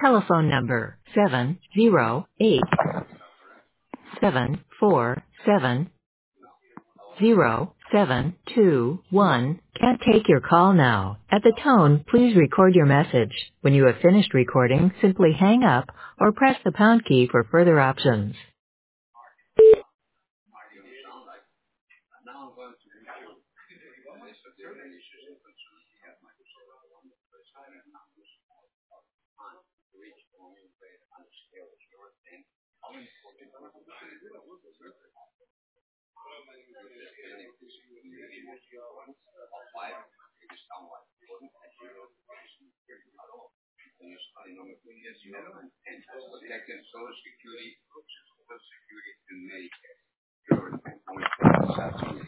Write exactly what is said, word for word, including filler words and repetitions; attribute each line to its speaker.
Speaker 1: telephone number seven zero eight seven four seven zero seven two one can't take your call now. At the tone, please record your message. When you have finished recording, simply hang up or press the pound key for further options.
Speaker 2: Now I'm going to review the list of different issues and concerns we have Microsoft on the first hundred numbers on to reach only rate on the scale of zero to ten. How important are the values of the server? Five is somewhat important at zero at all. When you study number three, yes, you have an and protected social security, social security, and Medicare. Your point